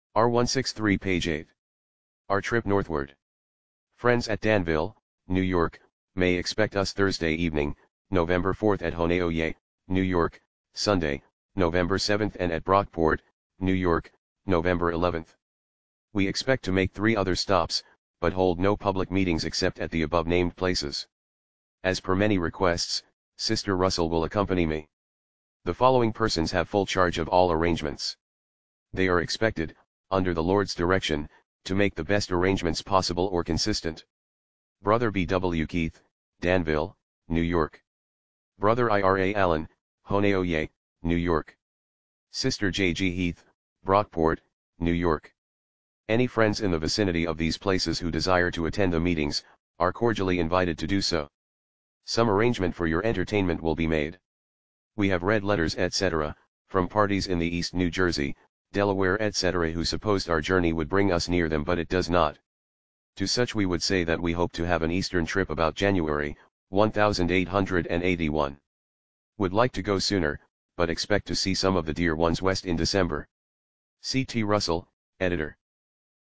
R163 page 8. Our trip northward. Friends at Danville, New York, may expect us Thursday evening, November 4th at Honeoye, New York, Sunday, November 7th and at Brockport, New York, November 11th. We expect to make 3 other stops, but hold no public meetings except at the above named places. As per many requests, Sister Russell will accompany me. The following persons have full charge of all arrangements. They are expected, under the Lord's direction, to make the best arrangements possible or consistent. Brother B. W. Keith, Danville, New York. Brother Ira Allen, Honeoye, New York. Sister J. G. Heath, Brockport, New York. Any friends in the vicinity of these places who desire to attend the meetings, are cordially invited to do so. Some arrangement for your entertainment will be made. We have read letters etc., from parties in the East New Jersey, Delaware etc. who supposed our journey would bring us near them, but it does not. To such we would say that we hope to have an Eastern trip about January, 1881. Would like to go sooner, but expect to see some of the dear ones west in December. C. T. Russell, Editor.